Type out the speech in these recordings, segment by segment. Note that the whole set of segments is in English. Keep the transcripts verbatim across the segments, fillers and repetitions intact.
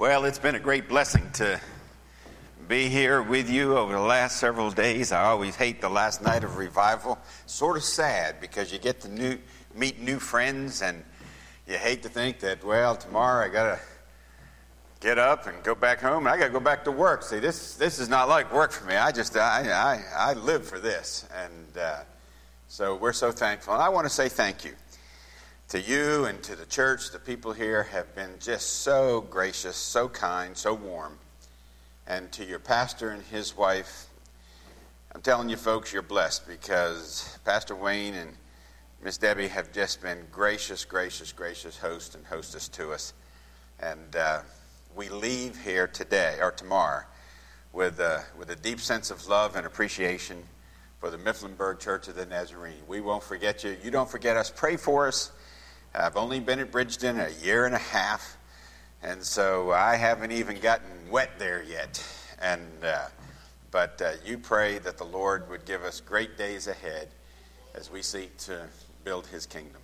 Well, it's been a great blessing to be here with you over the last several days. I always hate the last night of revival. Sort of sad because you get to new, meet new friends, and you hate to think that, well, tomorrow I got to get up and go back home, and I got to go back to work. See, this this is not like work for me. I just, I I, I live for this. And uh, so we're so thankful. And I want to say thank you to you and to the church. The people here have been just so gracious, so kind, so warm. And to your pastor and his wife, I'm telling you folks, you're blessed, because Pastor Wayne and Miss Debbie have just been gracious, gracious, gracious hosts and hostess to us. And uh, we leave here today, or tomorrow, with, uh, with a deep sense of love and appreciation for the Mifflinburg Church of the Nazarene. We won't forget you. You don't forget us. Pray for us. I've only been at Bridgeton a year and a half, and so I haven't even gotten wet there yet. And uh, but uh, you pray that the Lord would give us great days ahead as we seek to build his kingdom.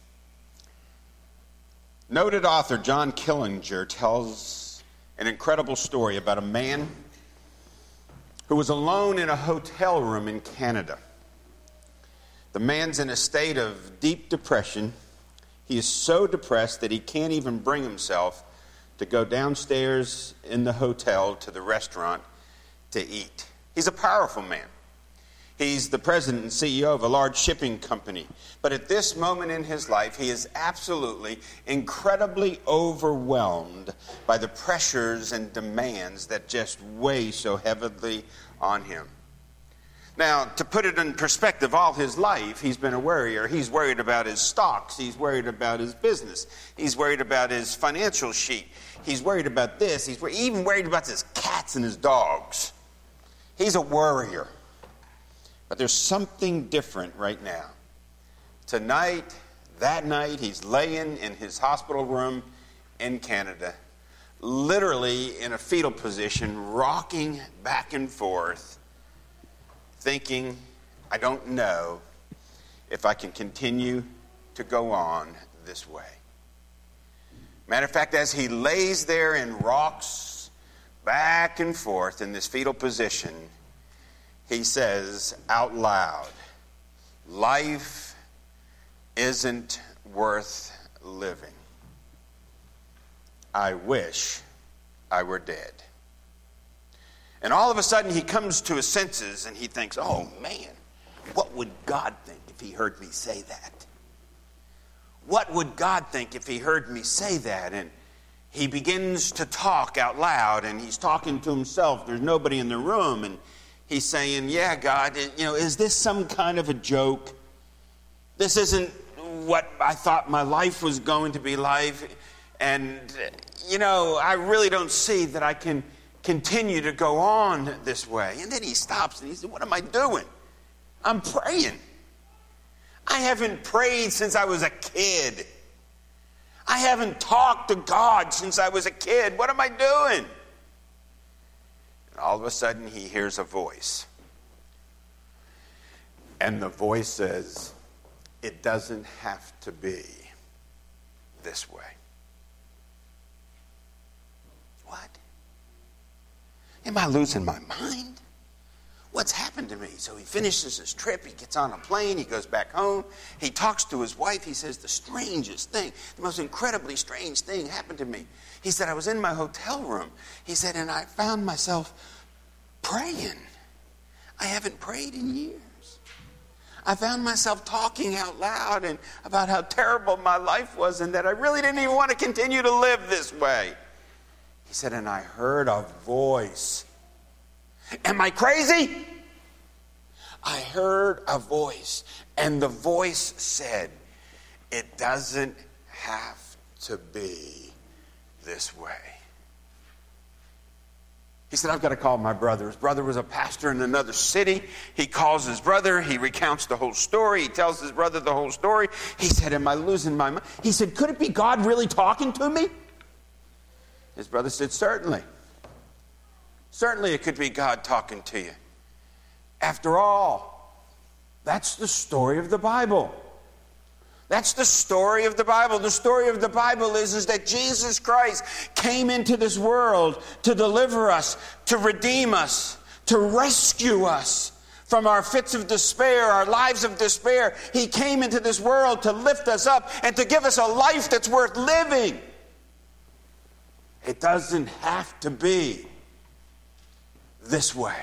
Noted author John Killinger tells an incredible story about a man who was alone in a hotel room in Canada. The man's in a state of deep depression. He is so depressed that he can't even bring himself to go downstairs in the hotel to the restaurant to eat. He's a powerful man. He's the president and C E O of a large shipping company. But at this moment in his life, he is absolutely, incredibly overwhelmed by the pressures and demands that just weigh so heavily on him. Now, to put it in perspective, all his life, he's been a worrier. He's worried about his stocks. He's worried about his business. He's worried about his financial sheet. He's worried about this. He's even worried about his cats and his dogs. He's a worrier. But there's something different right now. Tonight, that night, he's laying in his hospital room in Canada, literally in a fetal position, rocking back and forth, thinking, I don't know if I can continue to go on this way. Matter of fact, as he lays there and rocks back and forth in this fetal position, he says out loud, life isn't worth living. I wish I were dead. And all of a sudden he comes to his senses and he thinks, oh man, what would God think if he heard me say that? What would God think if he heard me say that? And he begins to talk out loud, and he's talking to himself. There's nobody in the room, and he's saying, yeah, God, you know, is this some kind of a joke? This isn't what I thought my life was going to be like. And, you know, I really don't see that I can continue to go on this way. And then he stops and he said, what am I doing? I'm praying. I haven't prayed since I was a kid. I haven't talked to God since I was a kid. What am I doing? And all of a sudden he hears a voice. And the voice says, it doesn't have to be this way. What? Am I losing my mind? What's happened to me? So he finishes his trip. He gets on a plane. He goes back home. He talks to his wife. He says, the strangest thing, the most incredibly strange thing happened to me. He said, I was in my hotel room. He said, and I found myself praying. I haven't prayed in years. I found myself talking out loud and about how terrible my life was, and that I really didn't even want to continue to live this way. He said, and I heard a voice. Am I crazy? I heard a voice, and the voice said, it doesn't have to be this way. He said, I've got to call my brother. His brother was a pastor in another city. He calls his brother. He recounts the whole story. He tells his brother the whole story. He said, am I losing my mind? He said, could it be God really talking to me? His brother said, certainly. Certainly it could be God talking to you. After all, that's the story of the Bible. That's the story of the Bible. The story of the Bible is, is that Jesus Christ came into this world to deliver us, to redeem us, to rescue us from our fits of despair, our lives of despair. He came into this world to lift us up and to give us a life that's worth living. It doesn't have to be this way.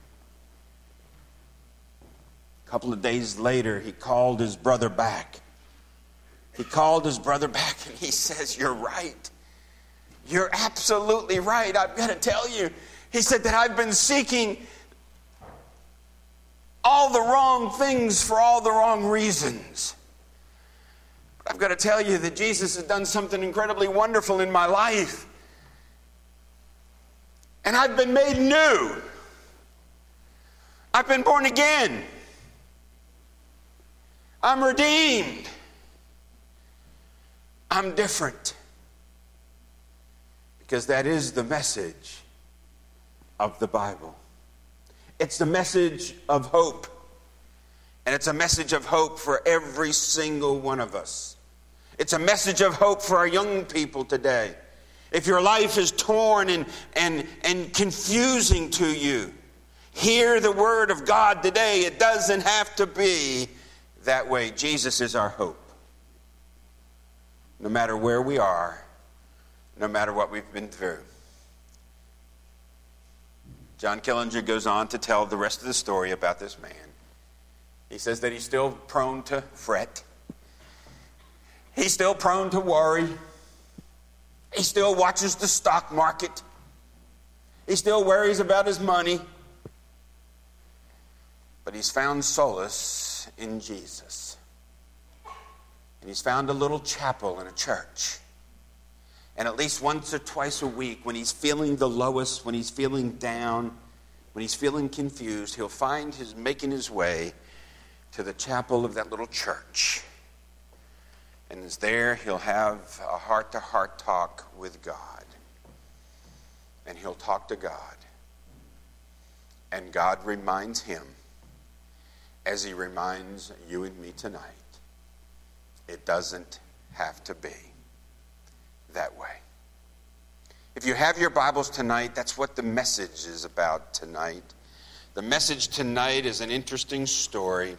A couple of days later, he called his brother back. He called his brother back and he says, "You're right. You're absolutely right. I've got to tell you." He said that I've been seeking all the wrong things for all the wrong reasons. But I've got to tell you that Jesus has done something incredibly wonderful in my life. And I've been made new. I've been born again. I'm redeemed. I'm different. Because that is the message of the Bible. It's the message of hope. And it's a message of hope for every single one of us. It's a message of hope for our young people today. If your life is torn and, and, and confusing to you, hear the word of God today. It doesn't have to be that way. Jesus is our hope. No matter where we are, no matter what we've been through. John Killinger goes on to tell the rest of the story about this man. He says that he's still prone to fret. He's still prone to worry. He still watches the stock market. He still worries about his money. But he's found solace in Jesus. And he's found a little chapel in a church. And at least once or twice a week, when he's feeling the lowest, when he's feeling down, when he's feeling confused, he'll find his making his way to the chapel of that little church. And as there, he'll have a heart-to-heart talk with God. And he'll talk to God. And God reminds him, as he reminds you and me tonight, it doesn't have to be that way. If you have your Bibles tonight, that's what the message is about tonight. The message tonight is an interesting story.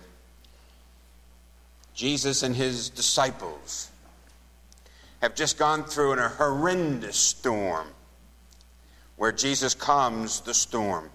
Jesus and his disciples have just gone through a horrendous storm. Where Jesus calms the storm.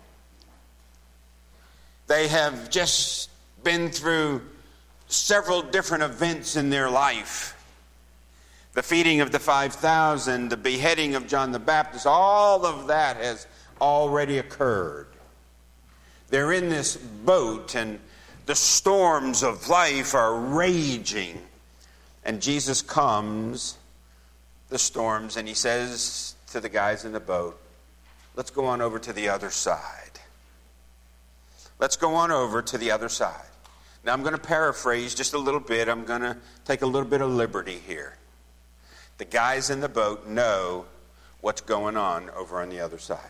They have just been through several different events in their life. The feeding of the five thousand, the beheading of John the Baptist, all of that has already occurred. They're in this boat and the storms of life are raging. And Jesus calms the storms and he says to the guys in the boat, let's go on over to the other side. Let's go on over to the other side. Now I'm going to paraphrase just a little bit. I'm going to take a little bit of liberty here. The guys in the boat know what's going on over on the other side.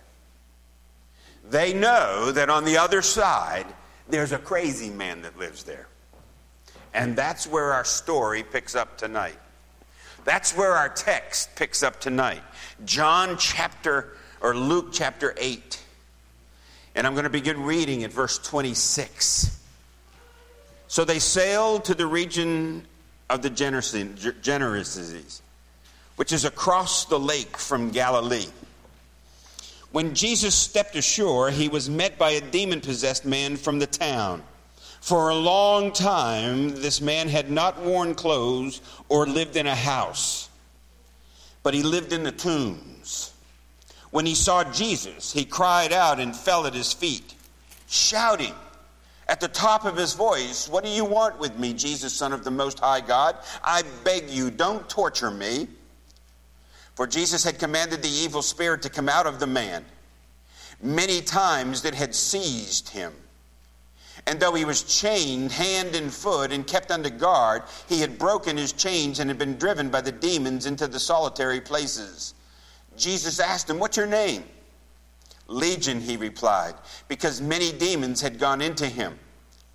They know that on the other side, there's a crazy man that lives there. And that's where our story picks up tonight. That's where our text picks up tonight. John chapter, or Luke chapter eight. And I'm going to begin reading at verse twenty-six. So they sailed to the region of the Gerasenes, which is across the lake from Galilee. When Jesus stepped ashore, he was met by a demon-possessed man from the town. For a long time, this man had not worn clothes or lived in a house, but he lived in the tombs. When he saw Jesus, he cried out and fell at his feet, shouting at the top of his voice, "What do you want with me, Jesus, Son of the Most High God? I beg you, don't torture me." For Jesus had commanded the evil spirit to come out of the man. Many times it had seized him. And though he was chained hand and foot and kept under guard, he had broken his chains and had been driven by the demons into the solitary places. Jesus asked him, "What's your name?" "Legion," he replied, because many demons had gone into him.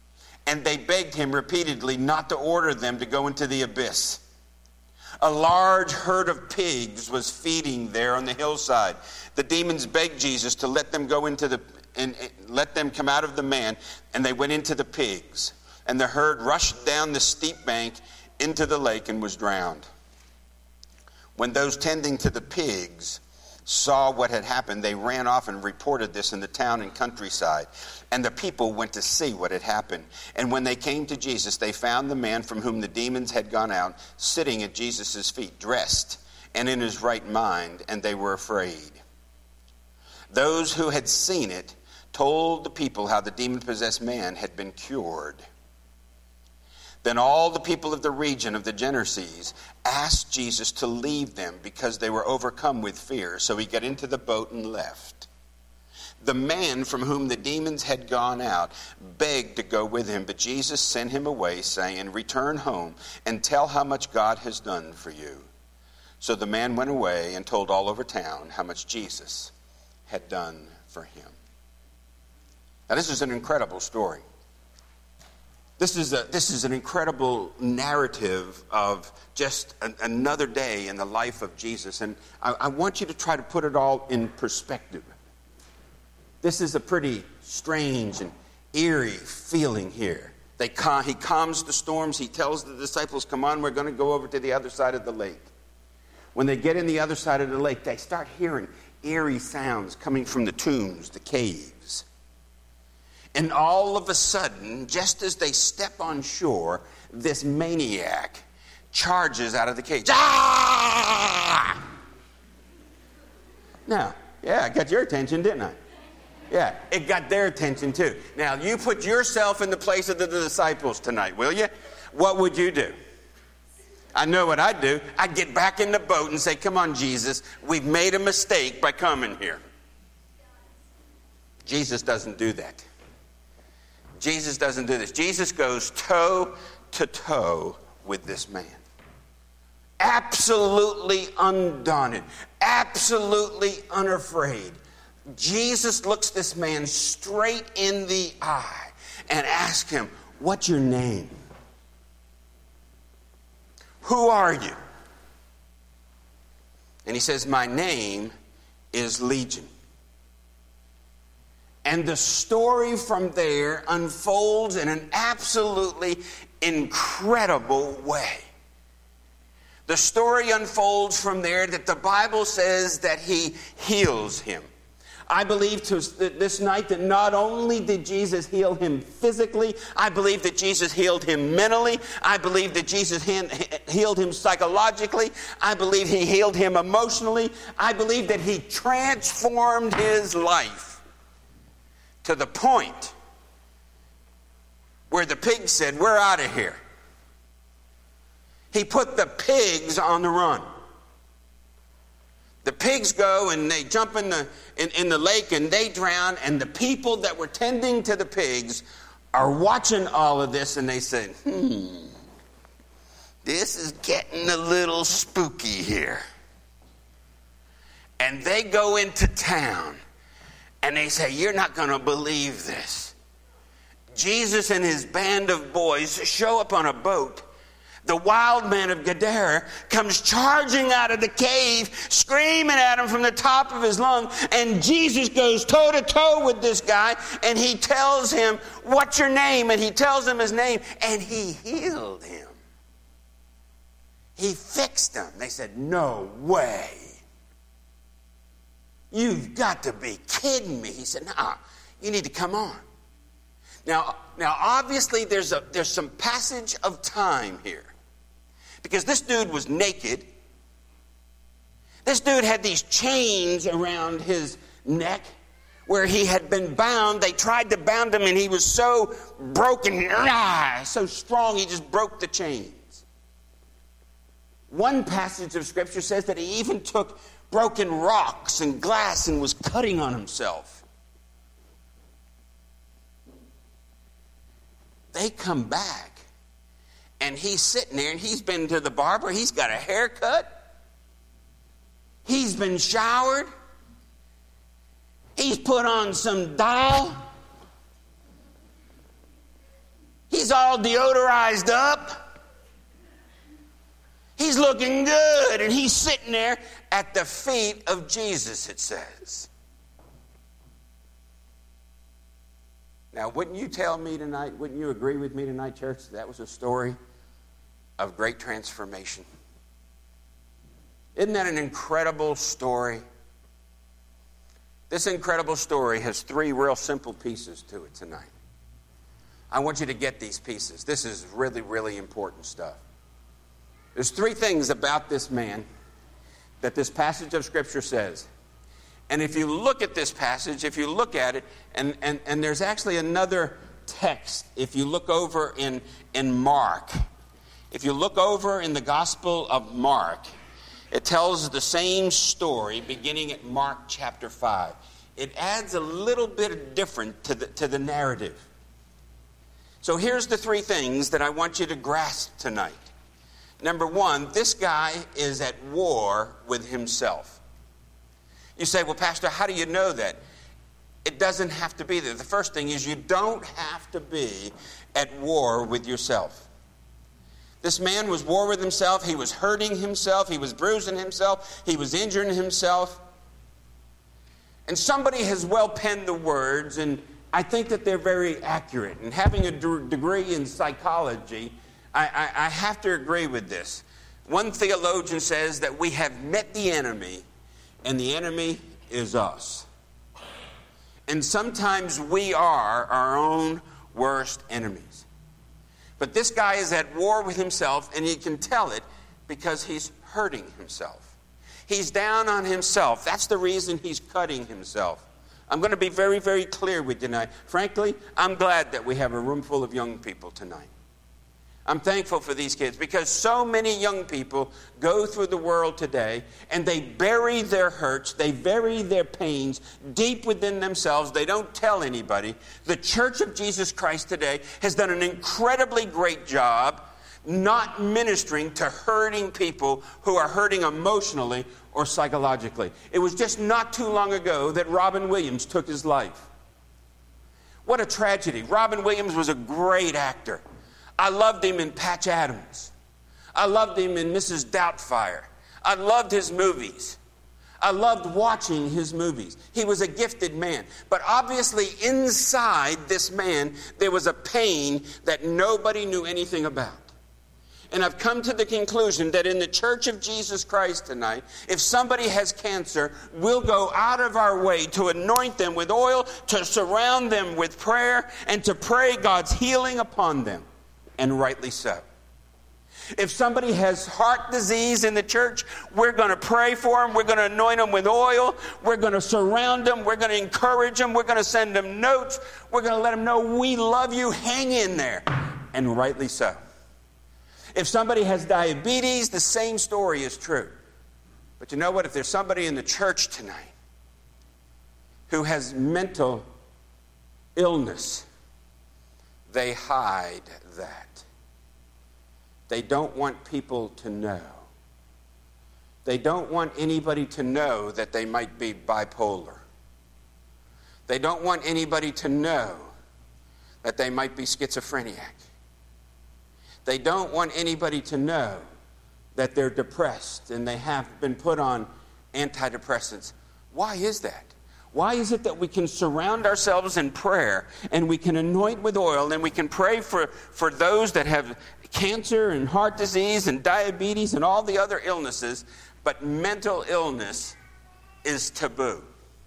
and they begged him repeatedly not to order them to go into the abyss. A large herd of pigs was feeding there on the hillside. The demons begged Jesus to let them go into the and, and let them come out of the man, and they went into the pigs. And the herd rushed down the steep bank into the lake and was drowned. When those tending to the pigs saw what had happened, they ran off and reported this in the town and countryside. And the people went to see what had happened. And when they came to Jesus, they found the man from whom the demons had gone out sitting at Jesus' feet, dressed and in his right mind, and they were afraid. Those who had seen it told the people how the demon-possessed man had been cured. Then all the people of the region of the Gerasenes asked Jesus to leave them because they were overcome with fear. So he got into the boat and left. The man from whom the demons had gone out begged to go with him, but Jesus sent him away, saying, "Return home and tell how much God has done for you." So the man went away and told all over town how much Jesus had done for him. Now, this is an incredible story. This is a, this is an incredible narrative of just an, another day in the life of Jesus. And I, I want you to try to put it all in perspective. This is a pretty strange and eerie feeling here. They cal- he calms the storms. He tells the disciples, "Come on, we're going to go over to the other side of the lake." When they get in the other side of the lake, they start hearing eerie sounds coming from the tombs, the caves. And all of a sudden, just as they step on shore, this maniac charges out of the cage. Ah! Now, yeah, I got your attention, didn't I? Yeah, it got their attention too. Now, you put yourself in the place of the disciples tonight, will you? What would you do? I know what I'd do. I'd get back in the boat and say, "Come on, Jesus, we've made a mistake by coming here." Jesus doesn't do that. Jesus doesn't do this. Jesus goes toe to toe with this man. Absolutely undaunted. Absolutely unafraid. Jesus looks this man straight in the eye and asks him, "What's your name? Who are you?" And he says, "My name is Legion." And the story from there unfolds in an absolutely incredible way. The story unfolds from there that the Bible says that he heals him. I believe to this night that not only did Jesus heal him physically, I believe that Jesus healed him mentally. I believe that Jesus healed him psychologically. I believe he healed him emotionally. I believe that he transformed his life to the point where the pigs said, "We're out of here." He put the pigs on the run. The pigs go and they jump in the in, in the lake and they drown, and the people that were tending to the pigs are watching all of this, and they say, hmm, this is getting a little spooky here. And they go into town and they say, "You're not going to believe this." Jesus and his band of boys show up on a boat. The wild man of Gadara comes charging out of the cave, screaming at him from the top of his lung. And Jesus goes toe to toe with this guy, and he tells him, "What's your name?" And he tells him his name, and he healed him. He fixed him. They said, "No way. You've got to be kidding me." He said, "Nah, you need to come on." Now, now obviously there's a there's some passage of time here. Because this dude was naked. This dude had these chains around his neck where he had been bound. They tried to bound him, and he was so broken, so strong, he just broke the chains. One passage of Scripture says that he even took broken rocks and glass and was cutting on himself. They come back. And he's sitting there, and he's been to the barber. He's got a haircut. He's been showered. He's put on some doll. He's all deodorized up. He's looking good, and he's sitting there at the feet of Jesus, it says. Now, wouldn't you tell me tonight, wouldn't you agree with me tonight, church, that was a story of great transformation? Isn't that an incredible story? This incredible story has three real simple pieces to it tonight. I want you to get these pieces. This is really, really important stuff. There's three things about this man that this passage of Scripture says. And if you look at this passage, if you look at it, and, and, and there's actually another text, if you look over in, in Mark, if you look over in the Gospel of Mark, it tells the same story beginning at Mark chapter five. It adds a little bit different to the, to the narrative. So here's the three things that I want you to grasp tonight. Number one, this guy is at war with himself. You say, well, Pastor, how do you know that? It doesn't have to be there. The first thing is you don't have to be at war with yourself. This man was war with himself. He was hurting himself. He was bruising himself. He was injuring himself. And somebody has well penned the words, and I think that they're very accurate. And having a d- degree in psychology, I, I, I have to agree with this. One theologian says that we have met the enemy, and the enemy is us. And sometimes we are our own worst enemies. But this guy is at war with himself, and he can tell it because he's hurting himself. He's down on himself. That's the reason he's cutting himself. I'm going to be very, very clear with you tonight. Frankly, I'm glad that we have a room full of young people tonight. I'm thankful for these kids because so many young people go through the world today and they bury their hurts, they bury their pains deep within themselves. They don't tell anybody. The Church of Jesus Christ today has done an incredibly great job not ministering to hurting people who are hurting emotionally or psychologically. It was just not too long ago that Robin Williams took his life. What a tragedy. Robin Williams was a great actor. I loved him in Patch Adams. I loved him in Missus Doubtfire. I loved his movies. I loved watching his movies. He was a gifted man. But obviously inside this man, there was a pain that nobody knew anything about. And I've come to the conclusion that in the Church of Jesus Christ tonight, if somebody has cancer, we'll go out of our way to anoint them with oil, to surround them with prayer, and to pray God's healing upon them. And rightly so. If somebody has heart disease in the church, we're going to pray for them. We're going to anoint them with oil. We're going to surround them. We're going to encourage them. We're going to send them notes. We're going to let them know we love you. Hang in there. And rightly so. If somebody has diabetes, the same story is true. But you know what? If there's somebody in the church tonight who has mental illness, they hide that. They don't want people to know. They don't want anybody to know that they might be bipolar. They don't want anybody to know that they might be schizophrenic. They don't want anybody to know that they're depressed and they have been put on antidepressants. Why is that? Why is it that we can surround ourselves in prayer and we can anoint with oil and we can pray for, for those that have cancer and heart disease and diabetes and all the other illnesses, but mental illness is taboo?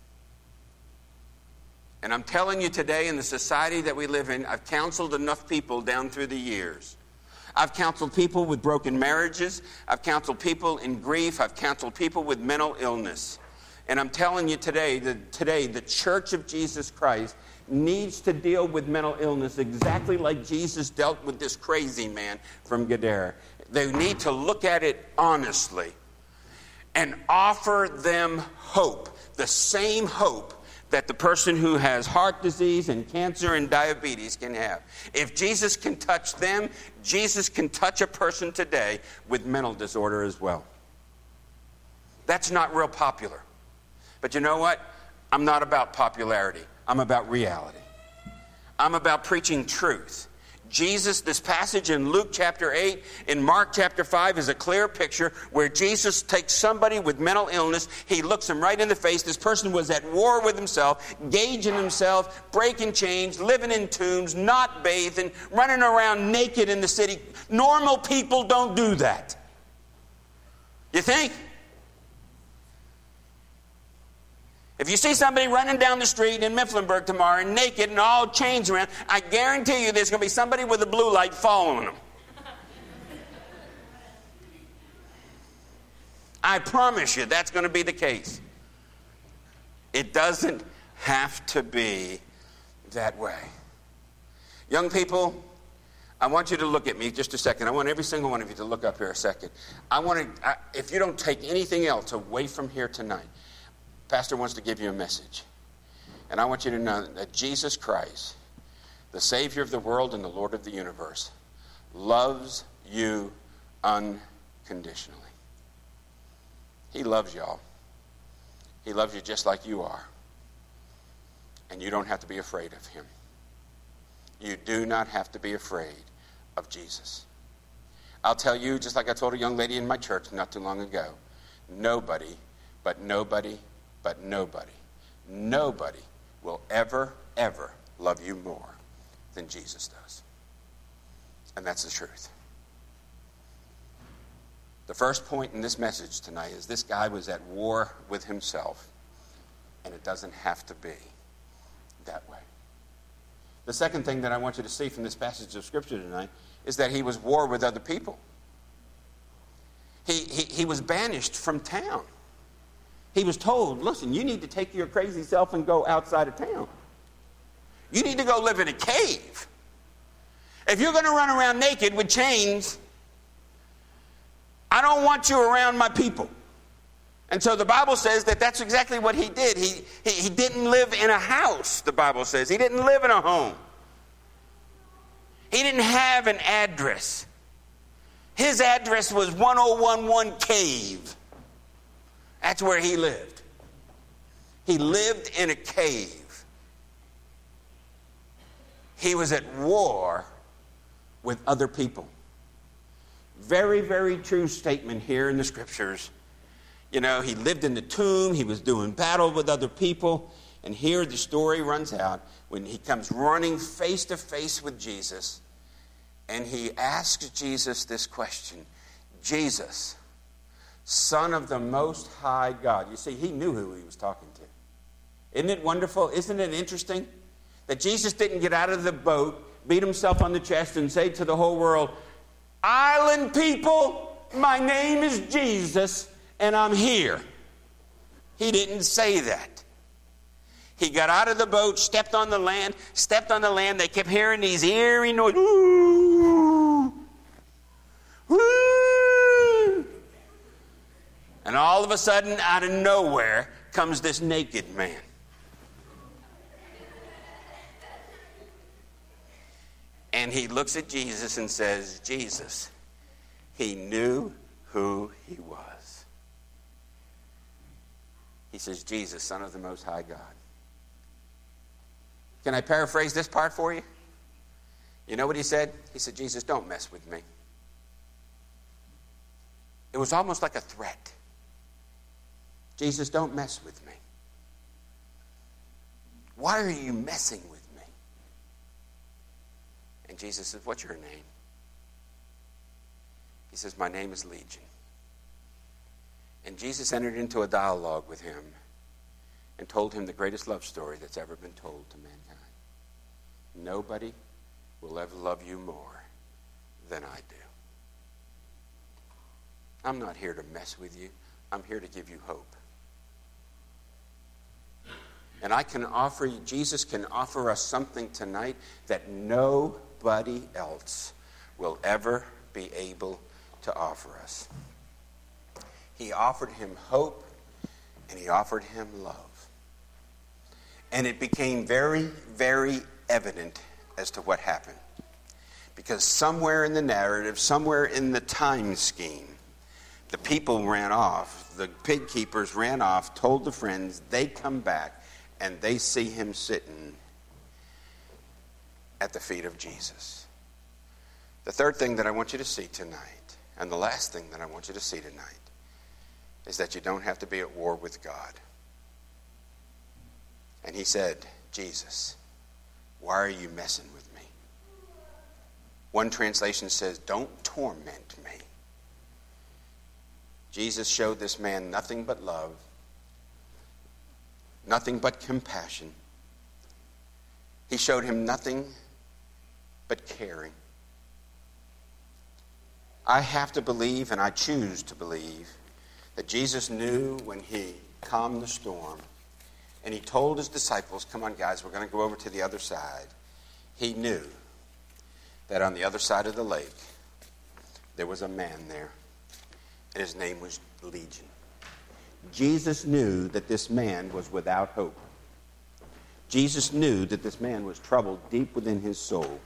And I'm telling you today, in the society that we live in, I've counseled enough people down through the years. I've counseled people with broken marriages. I've counseled people in grief. I've counseled people with mental illness. And I'm telling you today that today the Church of Jesus Christ needs to deal with mental illness exactly like Jesus dealt with this crazy man from Gadara. They need to look at it honestly and offer them hope, the same hope that the person who has heart disease and cancer and diabetes can have. If Jesus can touch them, Jesus can touch a person today with mental disorder as well. That's not real popular. But you know what? I'm not about popularity. I'm about reality. I'm about preaching truth. Jesus, this passage in Luke chapter eight, in Mark chapter five is a clear picture where Jesus takes somebody with mental illness. He looks him right in the face. This person was at war with himself, gauging himself, breaking chains, living in tombs, not bathing, running around naked in the city. Normal people don't do that. You think? If you see somebody running down the street in Mifflinburg tomorrow naked and all chains around, I guarantee you there's going to be somebody with a blue light following them. I promise you that's going to be the case. It doesn't have to be that way. Young people, I want you to look at me just a second. I want every single one of you to look up here a second. I want to, I, if you don't take anything else away from here tonight, Pastor wants to give you a message. And I want you to know that Jesus Christ, the Savior of the world and the Lord of the universe, loves you unconditionally. He loves y'all. He loves you just like you are. And you don't have to be afraid of him. You do not have to be afraid of Jesus. I'll tell you, just like I told a young lady in my church not too long ago, nobody, but nobody, but nobody, nobody will ever, ever love you more than Jesus does. And that's the truth. The first point in this message tonight is this guy was at war with himself, and it doesn't have to be that way. The second thing that I want you to see from this passage of Scripture tonight is that he was at war with other people. He, he, he was banished from town. He was told, listen, you need to take your crazy self and go outside of town. You need to go live in a cave. If you're going to run around naked with chains, I don't want you around my people. And so the Bible says that that's exactly what he did. He, he, he didn't live in a house, the Bible says. He didn't live in a home. He didn't have an address. His address was one oh one one Cave. That's where he lived. He lived in a cave. He was at war with other people. Very, very true statement here in the Scriptures. You know, he lived in the tomb. He was doing battle with other people. And here the story runs out when he comes running face to face with Jesus. And he asks Jesus this question. Jesus, Son of the Most High God. You see, he knew who he was talking to. Isn't it wonderful? Isn't it interesting that Jesus didn't get out of the boat, beat himself on the chest, and say to the whole world, island people, my name is Jesus, and I'm here. He didn't say that. He got out of the boat, stepped on the land, stepped on the land. They kept hearing these eerie noises. Ooh, ooh. And all of a sudden, out of nowhere, comes this naked man. And he looks at Jesus and says, Jesus, he knew who he was. He says, Jesus, Son of the Most High God. Can I paraphrase this part for you? You know what he said? He said, Jesus, don't mess with me. It was almost like a threat. Jesus, don't mess with me. Why are you messing with me? And Jesus says, what's your name? He says, my name is Legion. And Jesus entered into a dialogue with him and told him the greatest love story that's ever been told to mankind. Nobody will ever love you more than I do. I'm not here to mess with you. I'm here to give you hope. And I can offer you, Jesus can offer us something tonight that nobody else will ever be able to offer us. He offered him hope, and he offered him love. And it became very, very evident as to what happened. Because somewhere in the narrative, somewhere in the time scheme, the people ran off. The pig keepers ran off, told the friends, they come back, and they see him sitting at the feet of Jesus. The third thing that I want you to see tonight, and the last thing that I want you to see tonight, is that you don't have to be at war with God. And he said, Jesus, why are you messing with me? One translation says, don't torment me. Jesus showed this man nothing but love, nothing but compassion. He showed him nothing but caring. I have to believe, and I choose to believe, that Jesus knew when he calmed the storm and he told his disciples, come on guys, we're going to go over to the other side. He knew that on the other side of the lake there was a man there, and his name was Legion. Jesus knew that this man was without hope. Jesus knew that this man was troubled deep within his soul.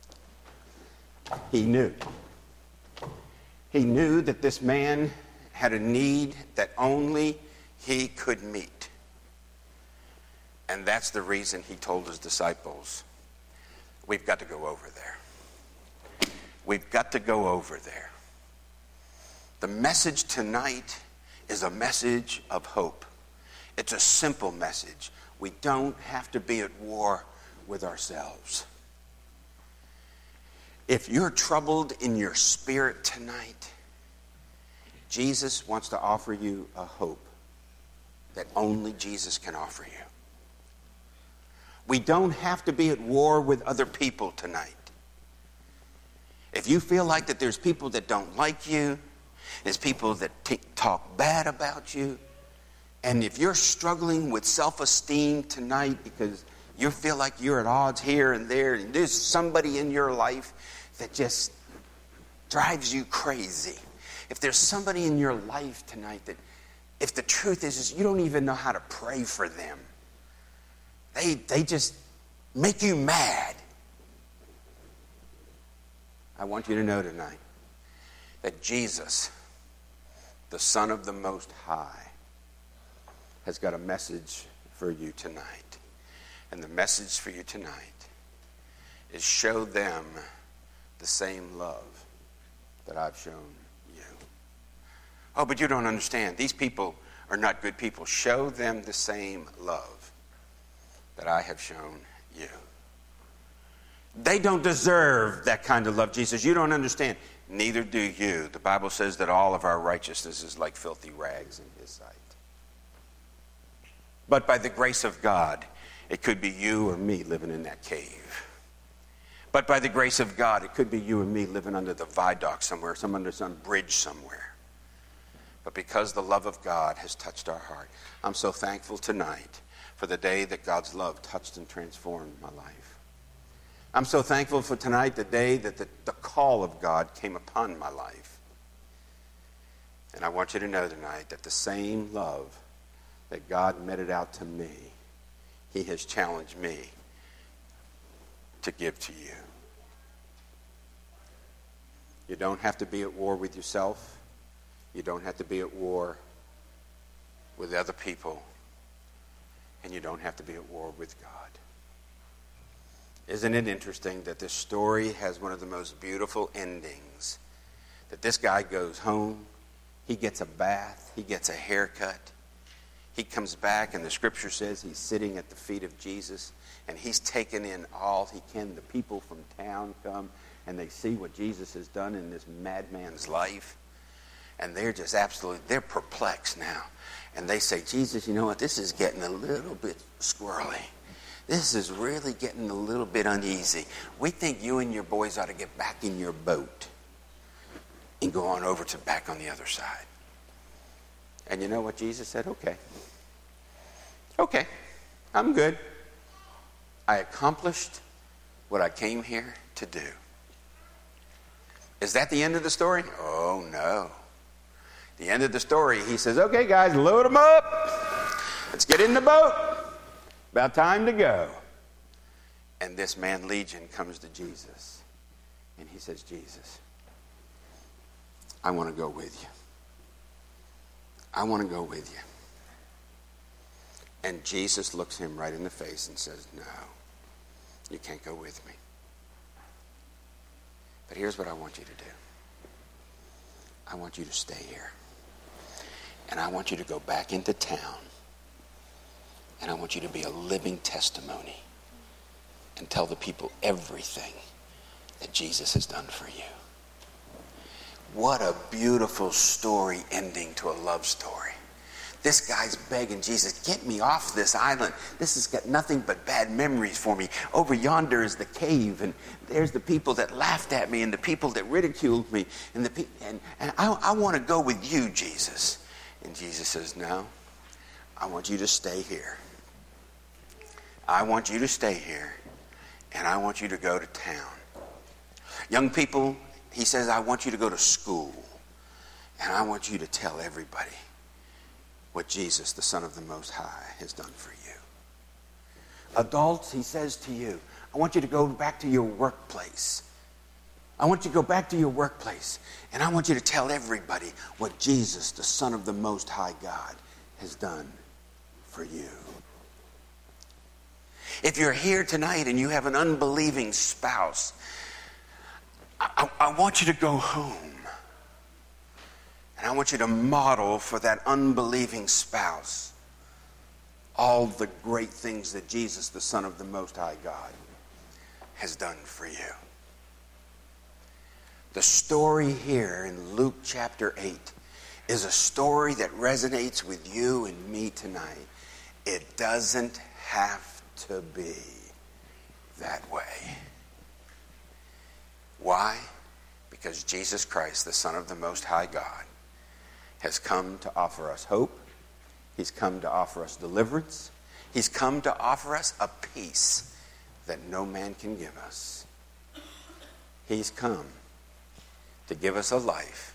He knew. He knew that this man had a need that only he could meet. And that's the reason he told his disciples, we've got to go over there. We've got to go over there. The message tonight is a message of hope. It's a simple message. We don't have to be at war with ourselves. If you're troubled in your spirit tonight, Jesus wants to offer you a hope that only Jesus can offer you. We don't have to be at war with other people tonight. If you feel like that there's people that don't like you, there's people that t- talk bad about you, and if you're struggling with self-esteem tonight because you feel like you're at odds here and there, and there's somebody in your life that just drives you crazy. If there's somebody in your life tonight that, if the truth is, is you don't even know how to pray for them. They, they just make you mad. I want you to know tonight that Jesus, the Son of the Most High, has got a message for you tonight. And the message for you tonight is show them the same love that I've shown you. Oh, but you don't understand. These people are not good people. Show them the same love that I have shown you. They don't deserve that kind of love, Jesus. You don't understand. Neither do you. The Bible says that all of our righteousness is like filthy rags in his sight. But by the grace of God, it could be you or me living in that cave. But by the grace of God, it could be you and me living under the viaduct somewhere, some under some bridge somewhere. But because the love of God has touched our heart, I'm so thankful tonight for the day that God's love touched and transformed my life. I'm so thankful for tonight, the day that the, the call of God came upon my life. And I want you to know tonight that the same love that God meted out to me, he has challenged me to give to you. You don't have to be at war with yourself. You don't have to be at war with other people. And you don't have to be at war with God. Isn't it interesting that this story has one of the most beautiful endings? That this guy goes home, he gets a bath, he gets a haircut, he comes back, and the scripture says he's sitting at the feet of Jesus, and he's taken in all he can. The people from town come, and they see what Jesus has done in this madman's life, and they're just absolutely, they're perplexed now. And they say, Jesus, you know what, this is getting a little bit squirrely. This is really getting a little bit uneasy. We think you and your boys ought to get back in your boat and go on over to back on the other side. And you know what Jesus said? Okay. Okay, I'm good. I accomplished what I came here to do. Is that the end of the story? Oh, no. The end of the story, he says, okay, guys, load them up. Let's get in the boat. About time to go. And this man, Legion, comes to Jesus. And he says, Jesus, I want to go with you. I want to go with you. And Jesus looks him right in the face and says, no, you can't go with me. But here's what I want you to do. I want you to stay here. And I want you to go back into town. And I want you to be a living testimony and tell the people everything that Jesus has done for you. What a beautiful story ending to a love story. This guy's begging Jesus, get me off this island. This has got nothing but bad memories for me. Over yonder is the cave, and there's the people that laughed at me and the people that ridiculed me. And, the pe- and, and I, I want to go with you, Jesus. And Jesus says, no, I want you to stay here. I want you to stay here, and I want you to go to town. Young people, he says, I want you to go to school, and I want you to tell everybody what Jesus, the Son of the Most High, has done for you. Adults, he says to you, I want you to go back to your workplace. I want you to go back to your workplace, and I want you to tell everybody what Jesus, the Son of the Most High God, has done for you. If you're here tonight and you have an unbelieving spouse, I, I, I want you to go home. And I want you to model for that unbelieving spouse all the great things that Jesus, the Son of the Most High God, has done for you. The story here in Luke chapter eight is a story that resonates with you and me tonight. It doesn't have to be that way. Why? Because Jesus Christ, the Son of the Most High God, has come to offer us hope. He's come to offer us deliverance. He's come to offer us a peace that no man can give us. He's come to give us a life,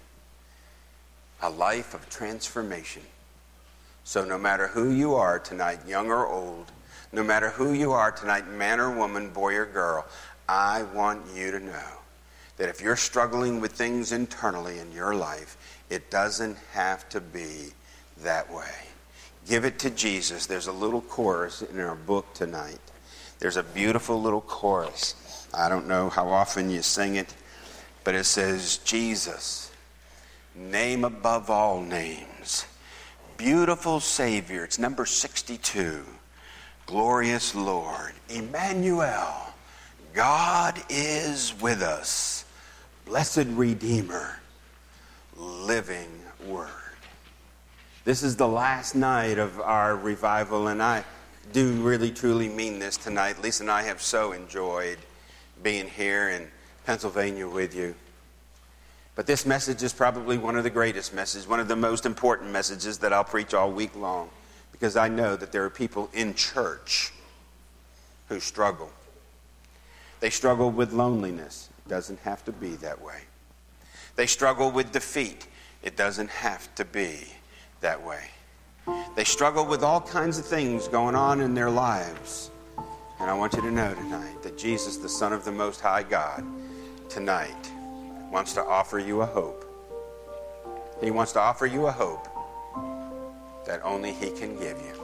a life of transformation. So no matter who you are tonight, young or old, no matter who you are tonight, man or woman, boy or girl, I want you to know that if you're struggling with things internally in your life, it doesn't have to be that way. Give it to Jesus. There's a little chorus in our book tonight. There's a beautiful little chorus. I don't know how often you sing it, but it says, Jesus, name above all names, beautiful Savior. It's number sixty-two. Glorious Lord, Emmanuel, God is with us. Blessed Redeemer, living Word. This is the last night of our revival, and I do really truly mean this tonight. Lisa and I have so enjoyed being here in Pennsylvania with you. But this message is probably one of the greatest messages, one of the most important messages that I'll preach all week long, because I know that there are people in church who struggle. They struggle with loneliness. It doesn't have to be that way. They struggle with defeat. It doesn't have to be that way. They struggle with all kinds of things going on in their lives. And I want you to know tonight that Jesus, the Son of the Most High God, tonight wants to offer you a hope. He wants to offer you a hope that only He can give you.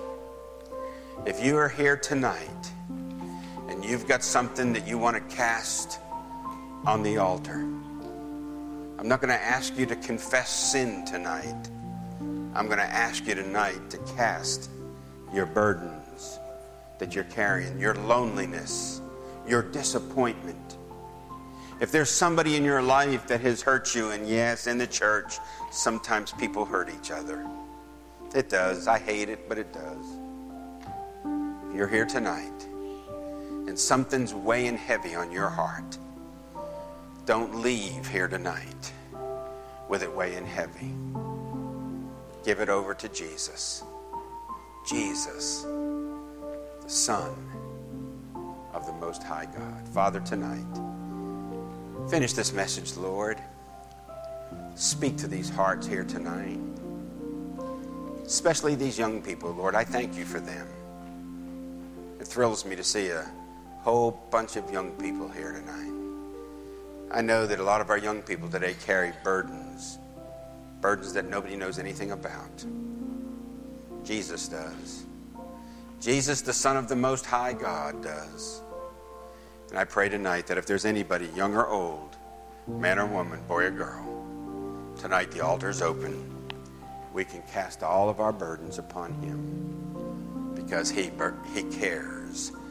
If you are here tonight and you've got something that you want to cast on the altar, I'm not going to ask you to confess sin tonight. I'm going to ask you tonight to cast your burdens that you're carrying, your loneliness, your disappointment. If there's somebody in your life that has hurt you, and yes, in the church, sometimes people hurt each other. It does. I hate it, but it does. If you're here tonight and something's weighing heavy on your heart, don't leave here tonight with it weighing heavy. Give it over to Jesus. Jesus, the Son of the Most High God. Father, tonight, finish this message, Lord. Speak to these hearts here tonight, especially these young people, Lord. I thank you for them. It thrills me to see a whole bunch of young people here tonight. I know that a lot of our young people today carry burdens, burdens that nobody knows anything about. Jesus does. Jesus, the Son of the Most High God, does. And I pray tonight that if there's anybody, young or old, man or woman, boy or girl, tonight the altar is open. We can cast all of our burdens upon him because he, he cares